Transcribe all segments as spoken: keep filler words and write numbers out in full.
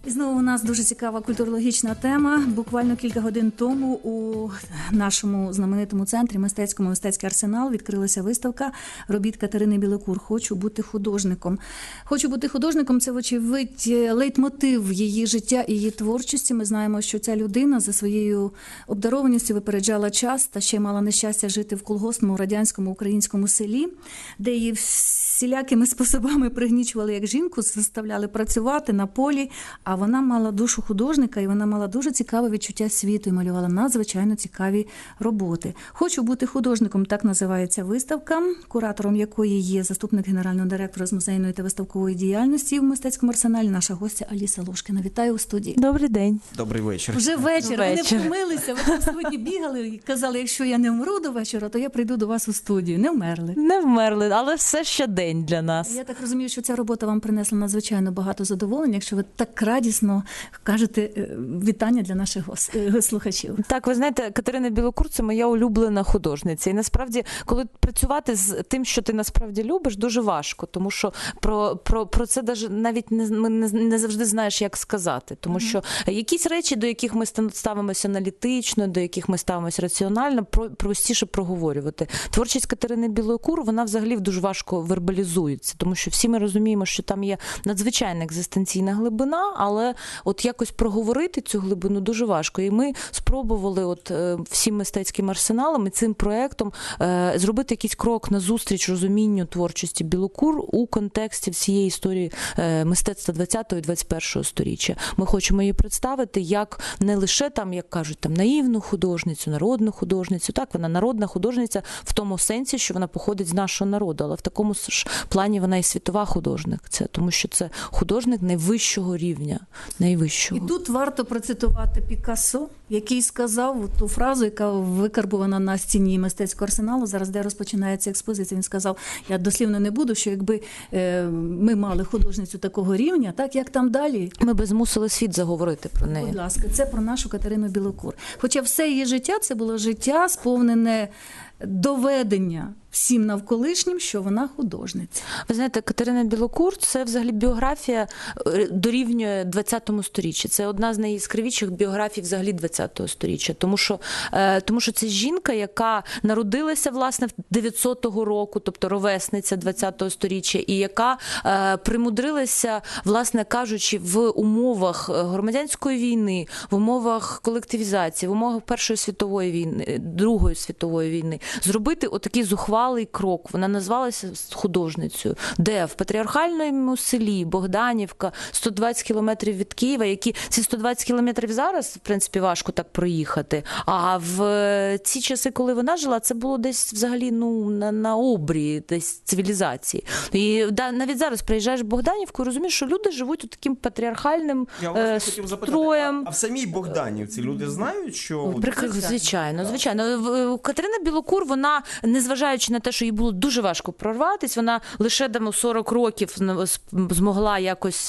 І знову у нас дуже цікава культурологічна тема. Буквально кілька годин тому у нашому знаменитому центрі мистецькому «Мистецький арсенал» відкрилася виставка робіт Катерини Білокур «Хочу бути художником». «Хочу бути художником» – це, вочевидь, лейтмотив її життя і її творчості. Ми знаємо, що ця людина за своєю обдарованістю випереджала час та ще мала нещастя жити в колгоспному радянському українському селі, де її всілякими способами пригнічували як жінку, заставляли працювати на полі, а вона мала душу художника, і вона мала дуже цікаве відчуття світу і малювала надзвичайно цікаві роботи. «Хочу бути художником» – так називається виставка, куратором якої є заступник генерального директора з музейної та виставкової діяльності в мистецькому арсеналі, наша гостя Аліса Лошкіна. Вітаю у студії. Добрий день. Добрий вечір. Вже вечір. Ви вечір. не помилися, ви там сьогодні бігали і казали, якщо я не вмру до вечора, то я прийду до вас у студію. Не вмерли. Не вмерли, але все ще день для нас. Я так розумію, що ця робота вам принесла надзвичайно багато задоволення, якщо ви так радісно кажете вітання для наших слухачів. Так, ви знаєте, Катерина Білокур – це моя улюблена художниця. І насправді, коли працювати з тим, що ти насправді любиш, дуже важко, тому що про, про, про це навіть не, не, не завжди знаєш, як сказати. Тому що якісь речі, до яких ми ставимося аналітично, до яких ми ставимося раціонально, простіше проговорювати. Творчість Катерини Білокур, вона взагалі дуже важко вербалізується, тому що всі ми розуміємо, що там є надзвичайна екзистенційна глибина, але от якось проговорити цю глибину дуже важко. І ми спробували от всім мистецьким арсеналом і цим проєктом зробити якийсь крок назустріч розумінню творчості Білокур у контексті всієї історії мистецтва ХХ і двадцять першого сторіччя. Ми хочемо її представити як не лише там, як кажуть, там наївну художницю, народну художницю. Так, вона народна художниця в тому сенсі, що вона походить з нашого народу, але в такому ж плані вона і світова художниця, тому що це художник найвищого рівня, найвищого. І тут варто процитувати Пікассо, який сказав ту фразу, яка викарбувана на стіні мистецького арсеналу, зараз де розпочинається експозиція. Він сказав, я дослівно не буду, що якби е, ми мали художницю такого рівня, так як там далі. Ми би змусили світ заговорити про неї. Будь ласка, це про нашу Катерину Білокур. Хоча все її життя, це було життя сповнене доведення всім навколишнім, що вона художниця. Ви знаєте, Катерина Білокур – це взагалі біографія дорівнює ХХ сторіччя. Це одна з найяскравіших біографій взагалі ХХ сторіччя. Тому що, тому що це жінка, яка народилася, власне, дев'ятсотого року, тобто ровесниця ХХ сторіччя, і яка примудрилася, власне кажучи, в умовах громадянської війни, в умовах колективізації, в умовах Першої світової війни, Другої світової війни, зробити отакий зухвалий крок. Вона назвалася художницею. Де? В патріархальному селі Богданівка, сто двадцять кілометрів від Києва, які ці сто двадцять кілометрів зараз, в принципі, важко так проїхати. А в ці часи, коли вона жила, це було десь взагалі ну, на, на обрії десь цивілізації. І да, навіть зараз приїжджаєш в Богданівку і розумієш, що люди живуть у таким патріархальним Я вас е, хотів запитати, строєм. а в самій Богданівці люди знають, що... Звичайно, звичайно. Катерина Білокур, вона, незважаючи на те, що їй було дуже важко прорватися, вона лише там у сорок років змогла якось,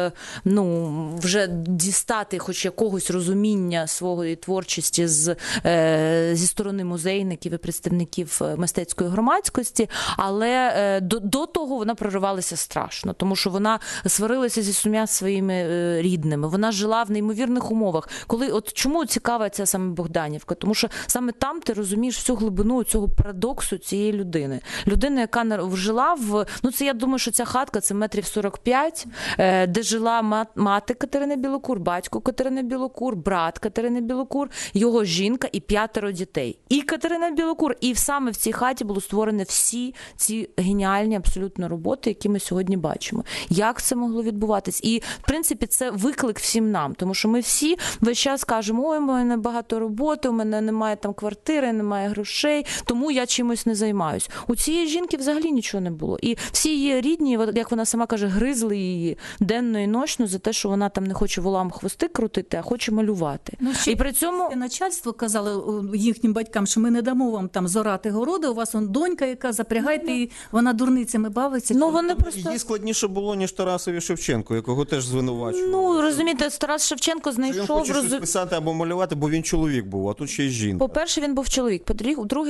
ну, вже дістати хоч якогось розуміння своєї творчості з, зі сторони музейників і представників мистецької громадськості, але до, до того вона проривалася страшно, тому що вона сварилася зі всіма своїми рідними, вона жила в неймовірних умовах. Коли, от чому цікава ця саме Богданівка? Тому що саме там ти розумієш всю глибину цього парадоксу цієї людини. Людина, яка жила в... Ну, це, я думаю, що ця хатка, це метрів сорок п'ять, де жила мати Катерини Білокур, батько Катерини Білокур, брат Катерини Білокур, його жінка і п'ятеро дітей. І Катерина Білокур. І саме в цій хаті було створені всі ці геніальні абсолютно роботи, які ми сьогодні бачимо. Як це могло відбуватись? І, в принципі, це виклик всім нам, тому що ми всі весь час кажемо, ой, у мене багато роботи, у мене немає там квартири, немає грошей, тому я чимось не займаюсь. У цієї жінки взагалі нічого не було. І всі її рідні, як вона сама каже, гризли її денно і ночно за те, що вона там не хоче волам хвости крутити, а хоче малювати. Ну, і при цьому начальство казало їхнім батькам, що ми не дамо вам там зорати городи, у вас он донька, яка запрягайте її, вона дурницями бавиться. Ну, вони просто... Їй складніше було, ніж Тарасові Шевченку, якого теж звинувачували. Ну, розумієте, Тарас Шевченко знайшов... Він хоче роз... щось писати або малювати, бо він чоловік був, а тут ще й жінка. По-перше, він був чоловік. По-друге,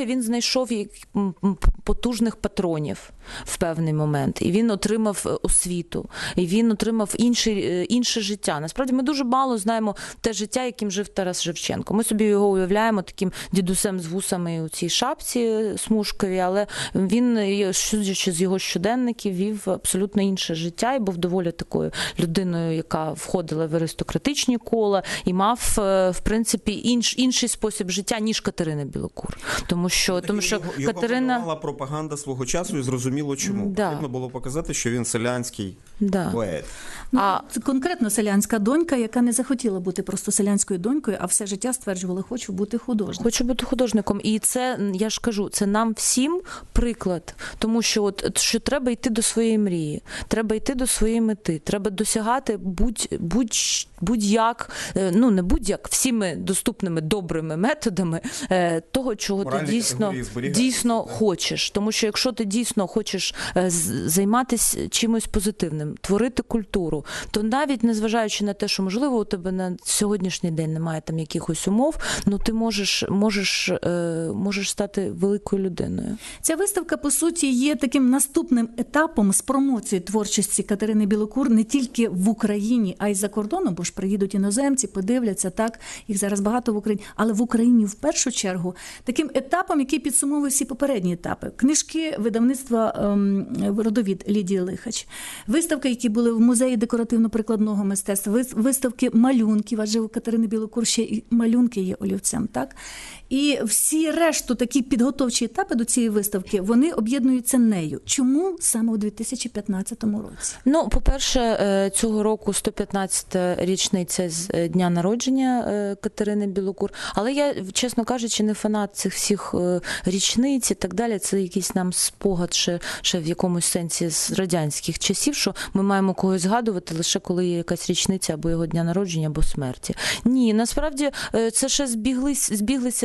По-друге, він знайшов як- м, м, потужних патронів в певний момент. І він отримав освіту. І він отримав інше, інше життя. Насправді, ми дуже мало знаємо те життя, яким жив Тарас Шевченко. Ми собі його уявляємо таким дідусем з вусами у цій шапці смужковій, але він, судячи з його щоденників, вів абсолютно інше життя і був доволі такою людиною, яка входила в аристократичні кола і мав, в принципі, інш, інший спосіб життя, ніж Катерина Білокур. Тому що, тому що його, його Катерина... подавала пропаганда свого часу, і зрозуміло чому. Да. Потрібно було показати, що він селянський Да. поет. Ну, А- це конкретно селянська донька, яка не захотіла бути просто селянською донькою, а все життя стверджувала, хочу бути художником. Хочу бути художником. І це, я ж кажу, це нам всім приклад. Тому що, от, що треба йти до своєї мрії, треба йти до своєї мети, треба досягати будь, будь, будь-як, ну не будь-як, всіми доступними добрими методами е, того, чого Моральні ти дійсно, категорії зберігати, дійсно так. хочеш. Тому що якщо ти дійсно хочеш е, з- займатися чимось позитивним, творити культуру, то навіть незважаючи на те, що, можливо, у тебе на сьогоднішній день немає там якихось умов, ну ти можеш, можеш, е, можеш стати великою людиною. Ця виставка, по суті, є таким наступним етапом з промоції творчості Катерини Білокур не тільки в Україні, а й за кордоном, бо ж приїдуть іноземці, подивляться, так, їх зараз багато в Україні, але в Україні в першу чергу таким етапом, який підсумовує всі попередні етапи. Книжки видавництва ем, «Родовід» Лідії Лихач, виставки, які були в музеї декоративно-прикладного мистецтва, вис- виставки малюнків, адже у Катерини Білокур ще і малюнки є олівцем, так? І всі решту такі підготовчі етапи до цієї виставки, вони об'єднуються нею. Чому саме у дві тисячі п'ятнадцятому році? Ну, по-перше, е, цього року сто п'ятнадцята річниця з е, дня народження е, Катерини Білокур. Але я, чесно кажучи, не фанат цих всіх е, річниць і так далі. Це якийсь нам спогад ще, ще в якомусь сенсі з радянських часів, що ми маємо когось згадувати лише коли є якась річниця або його дня народження, або смерті. Ні, насправді е, це ще збіглись, збіглися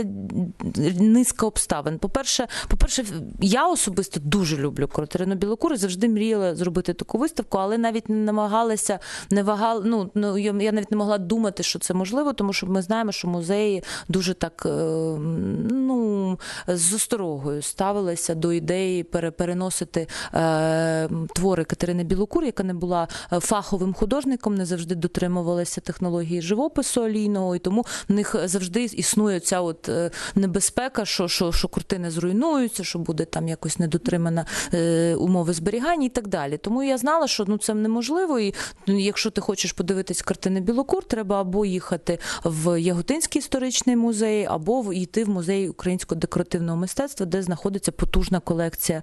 низка обставин. По-перше, по-перше, я особисто дуже люблю Катерину Білокур і завжди мріяла зробити таку виставку, але навіть не намагалася, не вагала, ну, ну я я навіть не могла думати, що це можливо, тому що ми знаємо, що музеї дуже так, е, ну, з осторогою ставилися до ідеї пере, переносити е, твори Катерини Білокур, яка не була фаховим художником, не завжди дотримувалася технології живопису олійного, і тому в них завжди існує ця от небезпека, що, що, що картини зруйнуються, що буде там якось недотримана е, умови зберігання і так далі. Тому я знала, що ну, це неможливо, і якщо ти хочеш подивитись картини Білокур, треба або їхати в Яготинський історичний музей, або йти в музей українського декоративного мистецтва, де знаходиться потужна колекція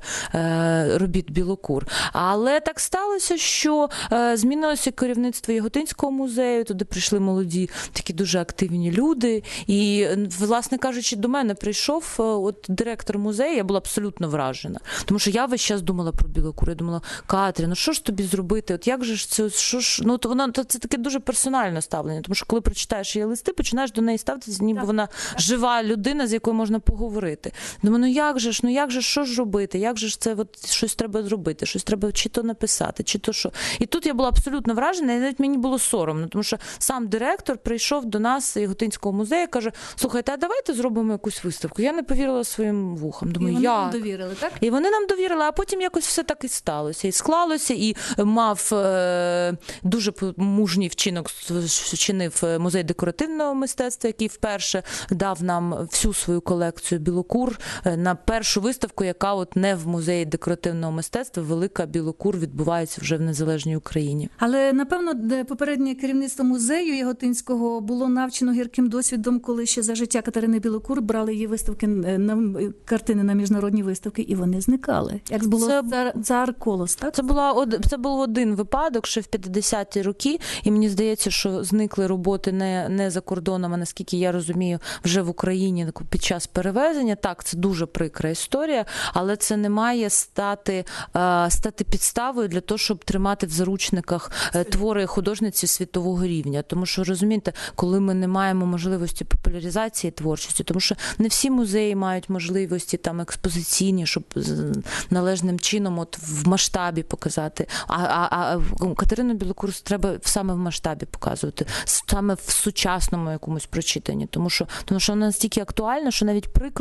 е, робіт Білокур. Але так сталося, що е, змінилося керівництво Яготинського музею, туди прийшли молоді, такі дуже активні люди, і, власне кажучи, до мене прийшов от директор музею, я була абсолютно вражена. Тому що я весь час думала про Білокур. Я думала, Катря, ну що ж тобі зробити? От як же ж це, що ж, ну то вона, то це таке дуже персональне ставлення. Тому що коли прочитаєш її листи, починаєш до неї ставитися, ніби так. вона жива людина, з якою можна поговорити. Думаю, ну як же ж, ну як же ж, що ж робити? Як же ж це от щось треба зробити? Щось треба чи то написати, чи то що. І тут я була абсолютно вражена, і навіть мені було соромно, тому що сам директор прийшов до нас з Яготинського музею, каже, слухайте, а давайте зробимо якусь виставку. Я не повірила своїм вухам. Думаю, і вони як? вам довірили, так? І вони нам довірили, а потім якось все так і сталося. І склалося, і мав е, дуже мужній вчинок вчинив музей декоративного мистецтва, який вперше дав нам всю свою колекцію Білокур на першу виставку, яка от не в музеї декоративного мистецтва, велика Білокур відбувається вже в незалежній Україні. Але, напевно, попереднє керівництво музею Яготинського було навчено гірким досвідом, коли ще за життя Катерини Білокур брали її виставки, на картини на міжнародні виставки, і вони зникали. Як було Це- цар, цар Колос, так? Це була од- це був один випадок ще в п'ятдесяті роки, і мені здається, що зникли роботи не, не за кордоном, а наскільки я розумію, вже в Україні під час перевезення. Так, це дуже прикра історія, але це не має стати, е, стати підставою для того, щоб тримати в заручниках е, твори художниці світового рівня. Тому що, розумієте, коли ми не маємо можливості популяризації творчості, тому що не всі музеї мають можливості там експозиційні, щоб з- належним чином от в масштабі показати. А, а, а Катерину Білокур треба саме в масштабі показувати, саме в сучасному якомусь прочитанні, тому що, тому що вона настільки актуальна, що навіть прикро,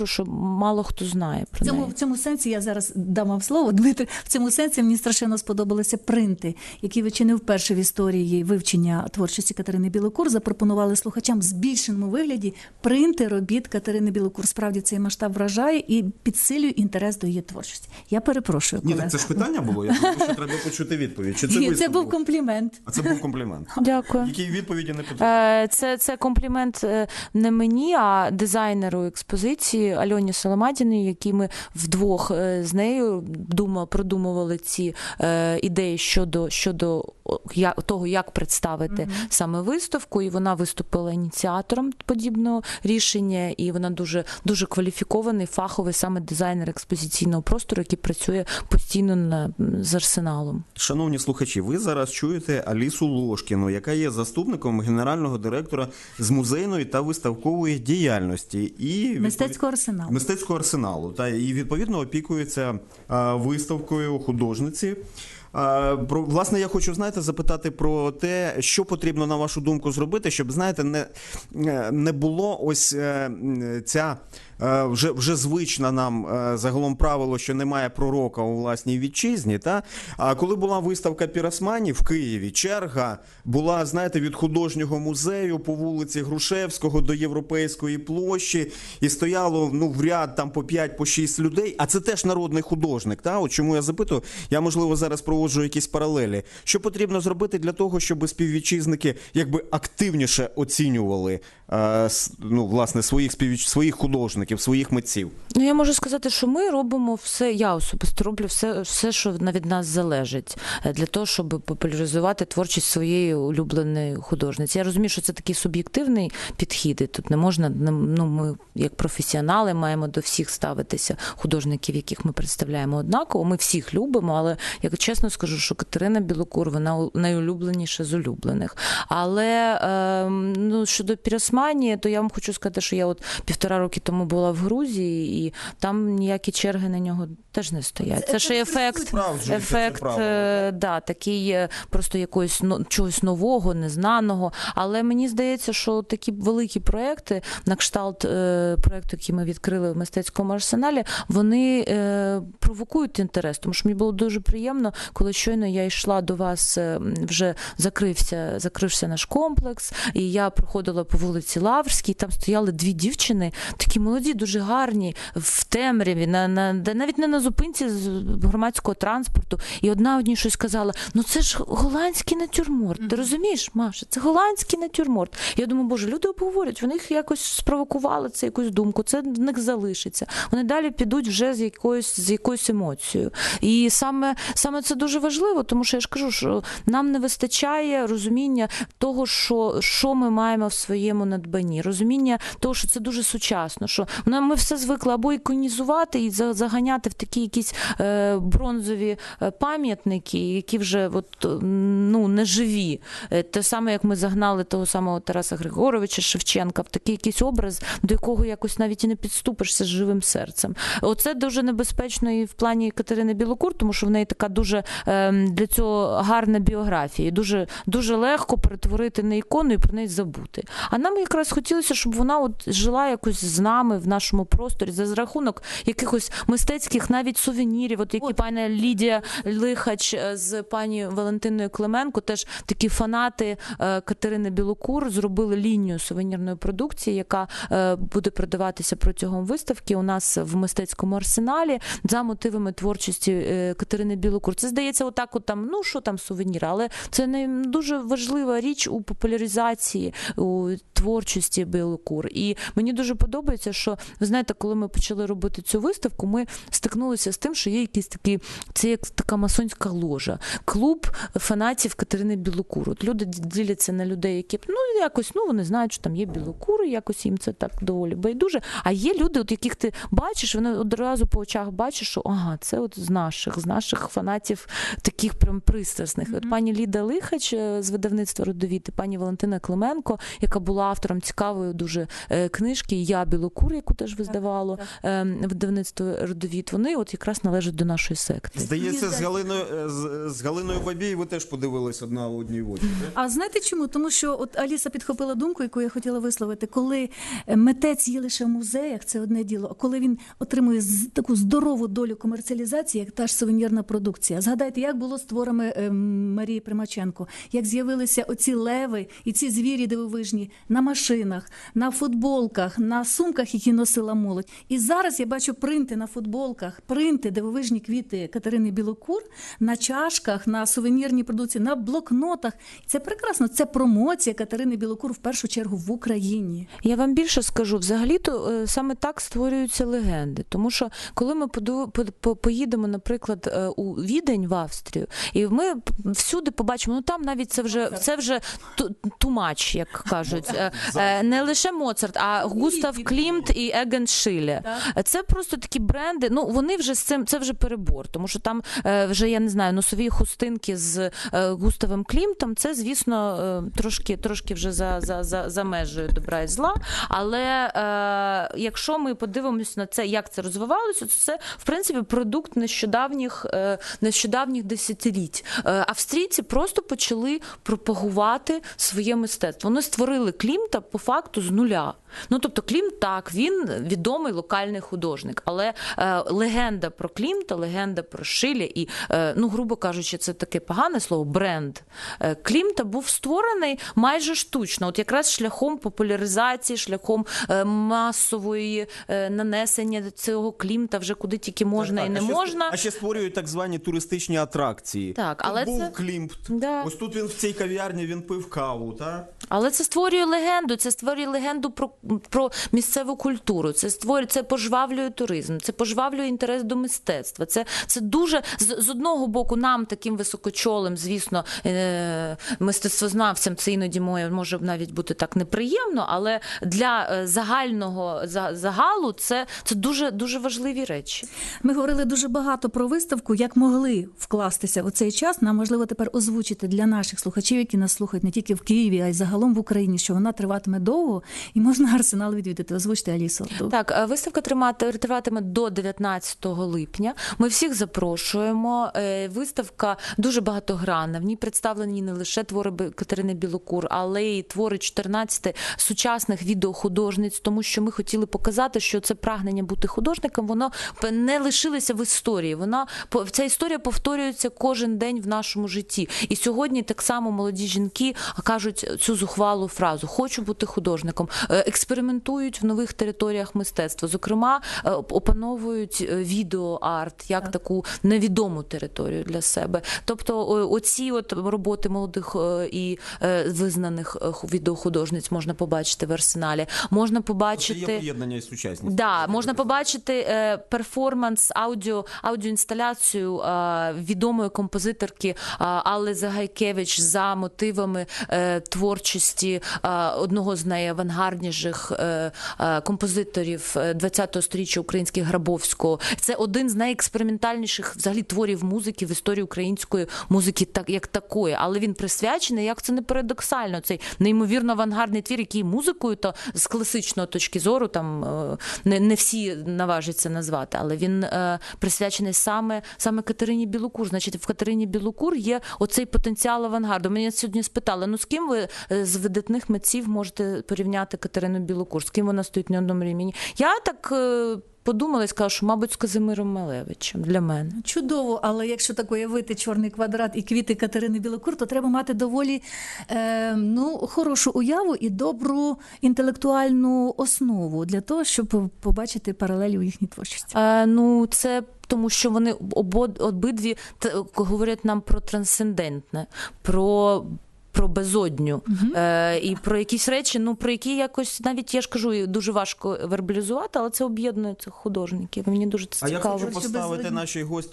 цукру, що мало хто знає про В цьому, неї. в цьому сенсі я зараз дам вам слово, Дмитро. В цьому сенсі мені страшенно сподобалися принти, які ви чи не вперше в історії вивчення творчості Катерини Білокур запропонували слухачам в збільшеному вигляді принти робіт Катерини Білокур. Справді цей масштаб вражає і підсилює інтерес до її творчості. Я перепрошую, Ні, колега. так це ж питання було. Я думаю, що треба почути відповідь. Чи це Ні, це виступ був комплімент. А це був комплімент. Дякую. Якій відповіді не потрібно. Е, Це, це комплімент е, не мені, а дизайнеру експозиції Альоні Соломатіній, які ми вдвох е, з нею дума, продумували ці е, ідеї щодо, щодо о, я, того, як представити mm-hmm. саме виставку, і вона виступила ініціатором подібного рішення, і вона дуже, дуже кваліфікований, фаховий саме дизайнер експозиційного простору, який працює постійно на, з арсеналом. Шановні слухачі, ви зараз чуєте Алісу Лошкіну, яка є заступником генерального директора з музейної та виставкової діяльності. І Мистецького арсеналу. Мистецького арсеналу. Та, і відповідно опікується а, виставкою художниці. А, про, власне, я хочу, знаєте, запитати про те, що потрібно, на вашу думку, зробити, щоб, знаєте, не, не було ось е, ця е, вже, вже звична нам е, загалом правило, що немає пророка у власній вітчизні. Та? А коли була виставка Піросмані в Києві, черга була, знаєте, від художнього музею по вулиці Грушевського до Європейської площі, і стояло, ну, в ряд там по п'ять, по шість людей, а це теж народний художник. Та? От чому я запитую, я, можливо, зараз проводжу якісь паралелі. Що потрібно зробити для того, щоб співвітчизники якби активніше оцінювали е, ну, власне, своїх, співвіч... своїх художників, своїх митців? Ну, я можу сказати, що ми робимо все, я особисто роблю все, все, що від нас залежить, для того, щоб популяризувати творчість своєї улюбленої художниці. Я розумію, що це такий суб'єктивний підхід, і тут не можна, ну, ми як професіонали маємо до всіх ставитися художників, яких ми представляємо однаково. Ми всіх любимо, але, як чесно скажу, що Катерина Білокур, вона найулюбленіша з улюблених. Але е, ну, щодо Піросмані, то я вам хочу сказати, що я от півтора роки тому була в Грузії, і там ніякі черги на нього теж не стоять. Це, це ж ефект, ефект да, такий просто якогось чогось нового, незнаного. Але мені здається, що такі великі проекти, на кшталт е, проекту, який ми відкрили в мистецькому арсеналі, вони е, провокують інтерес. Тому що мені було дуже приємно, коли щойно я йшла до вас, вже закрився, закрився наш комплекс, і я проходила по вулиці Лаврській, там стояли дві дівчини, такі молоді, дуже гарні, в темряві, на, на, навіть не на зупинці з громадського транспорту, і одна одній щось казала, ну це ж голландський натюрморт, ти розумієш, Маша, це голландський натюрморт. Я думаю, боже, люди обговорюють, вони їх якось спровокували, це якусь думку, це в них залишиться. Вони далі підуть вже з якоюсь, з якоюсь емоцією. І саме, саме це дуже важливо, тому що я ж кажу, що нам не вистачає розуміння того, що, що ми маємо в своєму надбанні, розуміння того, що це дуже сучасно, що ми все звикли або іконізувати і заганяти в такі якісь е, бронзові пам'ятники, які вже от, ну, не живі. Те саме, як ми загнали того самого Тараса Григоровича Шевченка в такий якийсь образ, до якого якось навіть і не підступишся з живим серцем. Оце дуже небезпечно і в плані Катерини Білокур, тому що в неї така дуже е, для цього гарна біографія. І дуже, дуже легко перетворити на ікону і про неї забути. А нам якраз хотілося, щоб вона от жила якось з нами в нашому просторі за рахунок якихось мистецьких навіть сувенірів, от які от. Пані Лідія Лихач з пані Валентиною Клименко, теж такі фанати е, Катерини Білокур, зробили лінію сувенірної продукції, яка е, буде продаватися протягом виставки у нас в мистецькому арсеналі за мотивами творчості е, Катерини Білокур. Це, здається, отак от там, ну, що там сувеніри, але це не дуже важлива річ у популяризації, у творчості Білокур. І мені дуже подобається, що, ви знаєте, коли ми почали робити цю виставку, ми стикнулися з тим, що є якийсь такий, це як така масонська ложа, клуб фанатів Катерини Білокур. От люди діляться на людей, які, ну, якось, ну, вони знають, що там є Білокур, якось їм це так доволі байдуже. А є люди, от яких ти бачиш, вони одразу по очах бачиш, що, ага, це от з наших, з наших фанатів таких прям пристрасних. Mm-hmm. От пані Ліда Лихач з видавництва «Родовід» і пані Валентина Клименко, яка була автором цікавої дуже книжки «Я Білокур», яку теж видавало видавництво «Родовід». Вони от якраз належать до нашої секти. Здається, з Галиною, з, з Галиною Бабій ви теж подивились одна в одній очі. А знаєте чому? Тому що от Аліса підхопила думку, яку я хотіла висловити. Коли митець є лише в музеях, це одне діло, а коли він отримує з- таку здорову долю комерціалізації, як та ж сувенірна продукція. Згадайте, як було з творами е, Марії Примаченко, як з'явилися оці леви і ці звірі дивовижні на машинах, на футболках, на сумках, які носила молодь. І зараз я бачу принти на футболках, принти, дивовижні квіти Катерини Білокур, на чашках, на сувенірній продукції, на блокнотах. Це прекрасно, це промоція Катерини Білокур в першу чергу в Україні. Я вам більше скажу, взагалі-то е, саме так створюються легенди. Тому що коли ми поду- по- по- поїдемо, наприклад, е, у Відень, в Австрію, і ми п- всюди побачимо, ну там навіть це вже, це вже ту- too much, як кажуть. Е, е, Не лише Моцарт, а Густав Клімт і Еген Шиле. Це просто такі бренди, ну вони вже з цим, це вже перебор, тому що там е, вже, я не знаю, носові хустинки з е, Густавом Клімтом, це, звісно, е, трошки, трошки вже за, за, за, за межею добра і зла, але е, якщо ми подивимося на це, як це розвивалося, то це, в принципі, продукт нещодавніх, е, нещодавніх десятиліть. Е, австрійці просто почали пропагувати своє мистецтво. Вони створили Клімта по факту з нуля. Ну, тобто Клімт, так, він відомий локальний художник, але е, легенда про Клімта, легенда про Шиле і, е, ну, грубо кажучи, це таке погане слово, бренд е, Клімта був створений майже штучно, от якраз шляхом популяризації, шляхом е, масової е, нанесення цього Клімта вже куди тільки можна Так, і не а ще, можна. А ще створюють так звані туристичні атракції. Так, Тут але був це- Клімт. Да. Ось тут він в цій кав'ярні він пив каву, так? Але це створює легенду, це створює легенду про, про місцеву культуру, це створює, це пожвавлює туризм, це пожвавлює інтерес до мистецтва. Це, це дуже, з, з одного боку, нам, таким високочолим, звісно, е, мистецтвознавцям, це іноді моє, може навіть бути так неприємно, але для е, загального за- загалу це, це дуже, дуже важливі речі. Ми говорили дуже багато про виставку, як могли вкластися в цей час. Нам важливо тепер озвучити для наших слухачів, які нас слухають не тільки в Києві, а й загалом в Україні, що вона триватиме довго і можна арсенал відвідати. Озвучте, Алісо. Так, е, виставка тримати- триватиме до дев'ятнадцятого липня. Ми всіх запрошуємо. Е, Виставка дуже багатогранна. В ній представлені не лише твори Б- Катерини Білокур, але й твори чотирнадцяти сучасних відеохудожниць, тому що ми хотіли показати, що це прагнення бути художником, воно п- не лишилося в історії. Вона по- ця історія повторюється кожен день в нашому житті. І сьогодні так само молоді жінки кажуть цю зухвалу фразу: "Хочу бути художником". Е, Експериментують в нових територіях мистецтва. Зокрема, е, опановують е, відеоарт як таку невідому територію для себе. Тобто о- оці от роботи молодих е, і е, визнаних е, ху- відеохудожниць можна побачити в арсеналі. Можна Це є побачити поєднання із сучасністю. Да, можна побачити е, перформанс, аудіо, аудіоінсталяцію е, відомої композиторки е, Алли Загайкевич за мотивами е, творчості е, одного з найавангардніших е, е, композиторів ХХ сторіччя українських Грабовського. Це один з найекспериментальніших взагалі творів музики в історії української музики, так як такої. Але він присвячений, як це не парадоксально, цей неймовірно авангардний твір, який музикою то з класичної точки зору там е, не, не всі наважаться назвати, але він е, присвячений саме, саме Катерині Білокур. Значить, в Катерині Білокур є оцей потенціал авангарду. Мене сьогодні спитали, ну з ким ви е, з видатних митців можете порівняти Катерину Білокур? З ким вона стоїть на одному рівні? Я так е, подумала і сказала, що, мабуть, з Казимиром Малевичем для мене. Чудово, але якщо так уявити чорний квадрат і квіти Катерини Білокур, то треба мати доволі е, ну, хорошу уяву і добру інтелектуальну основу для того, щоб побачити паралелі у їхній творчості. Е, ну, це тому, що вони обо, обидві т- говорять нам про трансцендентне, про про безодню uh-huh. е, і про якісь речі, ну про які якось, навіть я ж кажу, дуже важко вербалізувати, але це об'єднує цих художників. Мені дуже це А я цікаво. хочу поставити нашій гості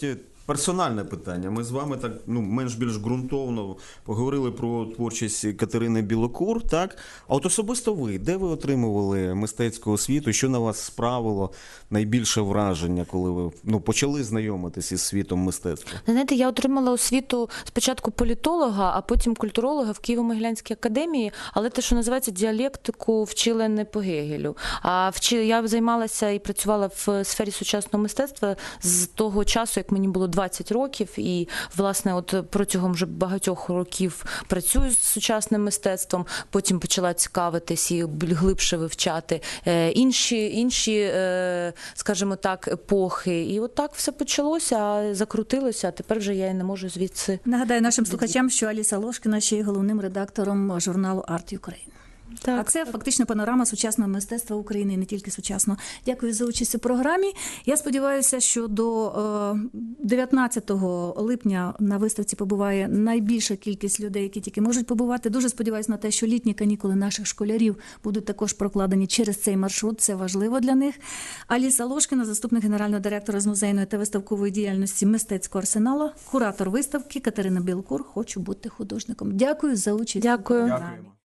персональне питання. Ми з вами так, ну, менш-більш ґрунтовно поговорили про творчість Катерини Білокур, так? А от особисто ви, де ви отримували мистецьку освіту? Що на вас справило найбільше враження, коли ви, ну, почали знайомитися із світом мистецтва? Знаєте, я отримала освіту спочатку політолога, а потім культуролога в Києво-Могилянській академії, але те, що називається діалектику, вчили не по Гегелю. А вчи... я займалася і працювала в сфері сучасного мистецтва з того часу, як мені було двадцять років, і, власне, от протягом вже багатьох років працюю з сучасним мистецтвом, потім почала цікавитись і глибше вивчати інші, інші, скажімо так, епохи. І от так все почалося, закрутилося, а тепер вже я і не можу звідси. Нагадаю нашим слухачам, що Аліса Лошкіна ще є головним редактором журналу Art Ukraine. Так. А це фактично панорама сучасного мистецтва України, і не тільки сучасного. Дякую за участь у програмі. Я сподіваюся, що до дев'ятнадцятого липня на виставці побуває найбільша кількість людей, які тільки можуть побувати. Дуже сподіваюся на те, що літні канікули наших школярів будуть також прокладені через цей маршрут. Це важливо для них. Аліса Лошкіна, заступник генерального директора з музейної та виставкової діяльності мистецького арсеналу, куратор виставки Катерина Білокур «Хочу бути художником». Дякую за участь. Дякую. у програмі.